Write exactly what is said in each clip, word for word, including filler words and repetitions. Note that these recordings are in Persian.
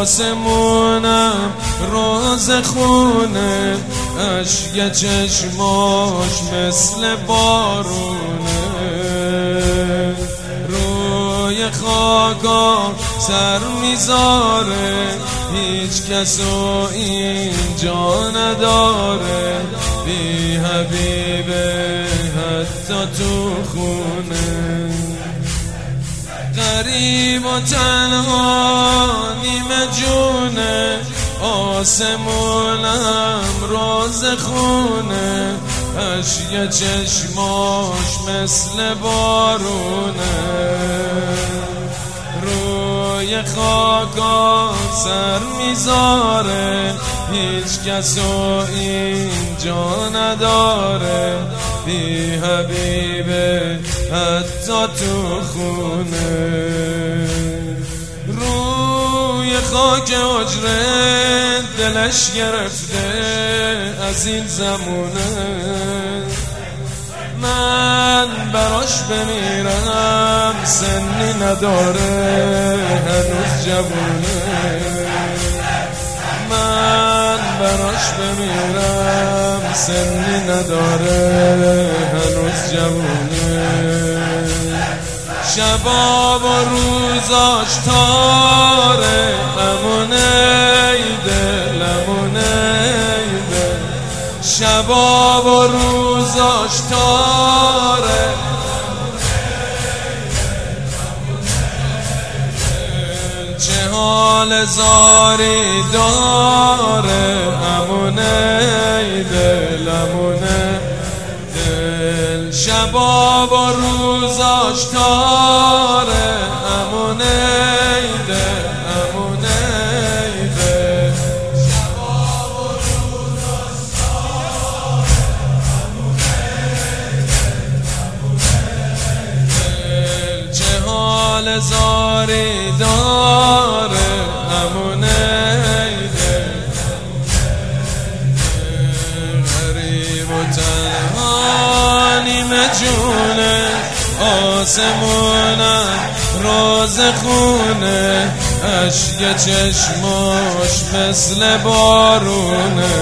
آسمونم روز خونه، اشک چشماش مثل بارونه، روی خاکا سر میذاره، هیچ کسو اینجا نداره، بی حبیبه حتی تو خونه. غریب و تنها نیمه جونه، آسمونم روز خونه، اشک چشماش مثل بارونه، روی خاکا سر میذاره، هیچ کسو اینجا نداره، بی حبیبه حتی تو خونه. روی خاک حجره دلش گرفته از این زمونه، من براش بمیرم سنی نداره هنوز جوونه، من براش بمیرم سنی نداره هنوز جوونه. شبا و روزاش تاره، امونه دلمونه ده، شبا و روزاش تاره، چه حال زاری داره، امونه دلمونه دل، شبا و روزاش تاره، امونه دل امونه دل، شبا و روزاش تاره، دل، چه حال زاری داره، امونه دل، غریب و تنها نیمه جونه، آسمونم روز خونه، اشک چشماش مثل بارونه،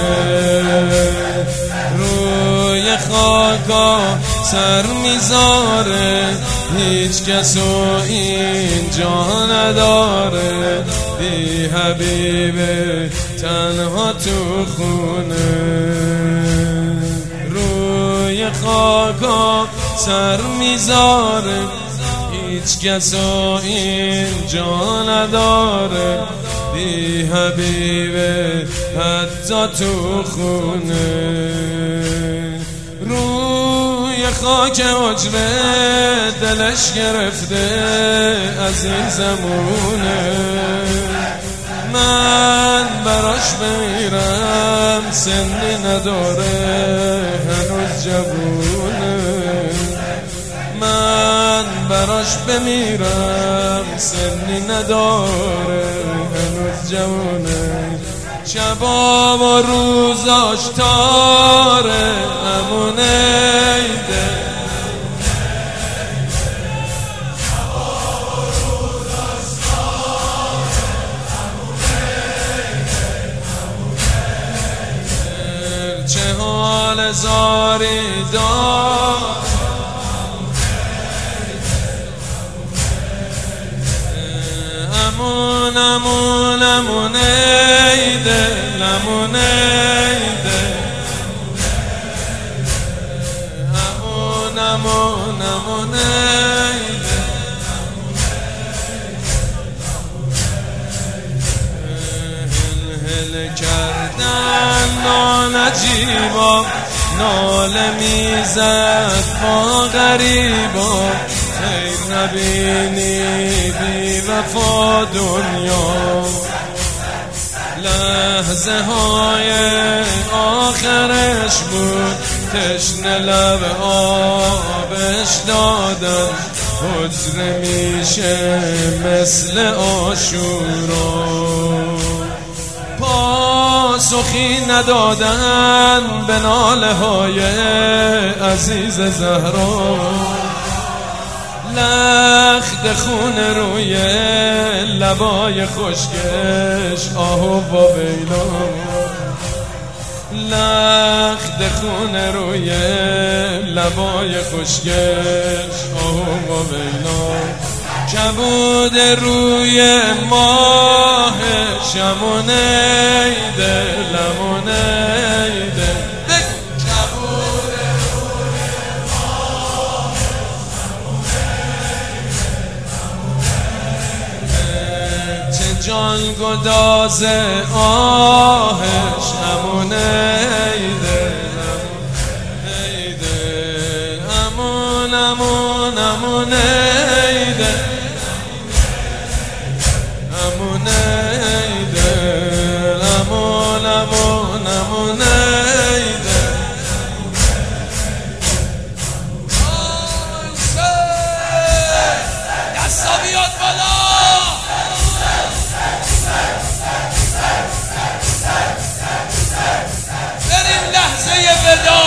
روی خاکا سر میذاره، هیچ کسو اینجا نداره، بی حبیبه تنها تو خونه. روی خاکا سر میذاره، هیچ کسو اینجا نداره، بی حبیبه حتی تو خونه. روی خاک حجره دلش گرفته از این زمونه، من براش بمیرم سنی نداره هنوز جوونه، من براش بمیرم سنی نداره هنوز جوونه. شبا و روزاش تاره، امونه ده، چه حال زاری دار، امون امون امونه دل، امونه دل، امون امون امونه دل، هل هل کردن نانجیبا، ناله میزد با غریبا، خیر نبینی بی وفا دنیا، لحظه های آخرش بود، تشنه لب آبش دادن، حجره میشه مثل عاشورا، پاسخی ندادن به ناله های عزیز زهرا، لخت خون روی لبای خشکش آهو و ویلو، لخت خون روی لبای خشکش آهو و ویلو، کبود روی ماه شمونیده لمونیده، کبود روی ماه شمونیده، چه جان گداز آهش همونیده همونیده، همون همون همونیده همونیده، همون همون همونیده. دستا بیاد بالا، بریم لحظه ودا.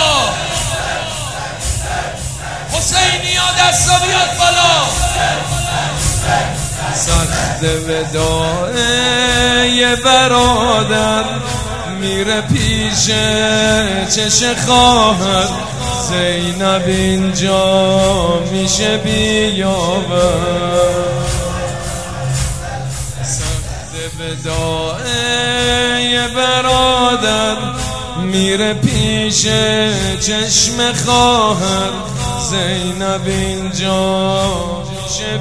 حسینی ها دستا بیاد بالا. سخت وداع یه برادر میره پیش چش خواهر، زینب اینجا میشه بیاور. سخت وداع یه برادر میره پیش چشم خواهر، زینب اینجا میشه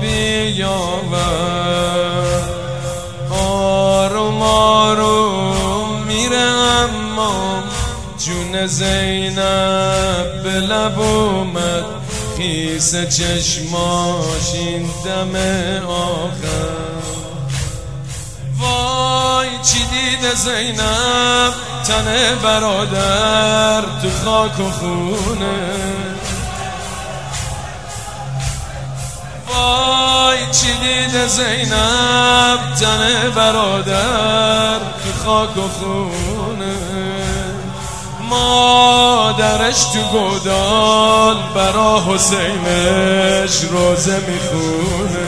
بیاور. آروم آروم میره اما جون زینب به لب اومد، خیس چشماش این دم آخر. وای چی دیده زینب تن برادر تو خاک و خونه، وای چی دیده زینب تن برادر تو خاک و خونه. مادرش تو گودال برا حسینش روزه میخونه،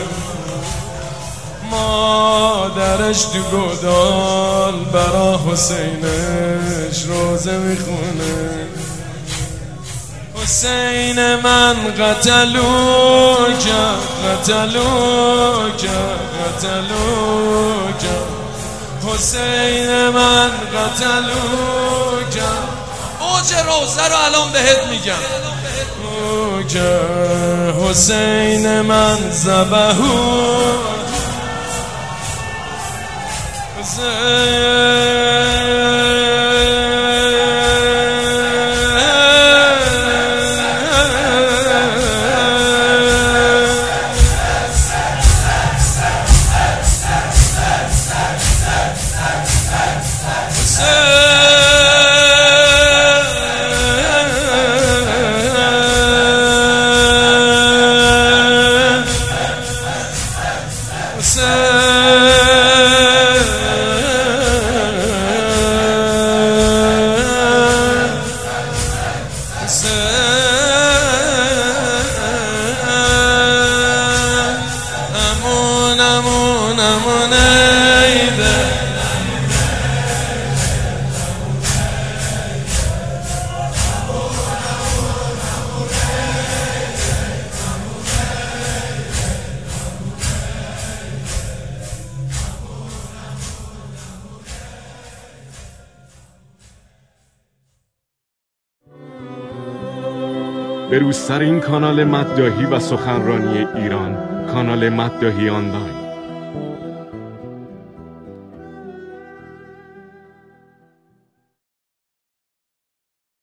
مادرش تو گودال برا حسینش روزه میخونه. حسین من قتلوک قتلوک قتلوک، حسین من قتلوک. اوج روزه رو الان بهت میگم. حسین من ذبحوک، امون امون امونیده. به روزترین کانال مداحی و سخنرانی ایران، کانال مداحی آنلاین.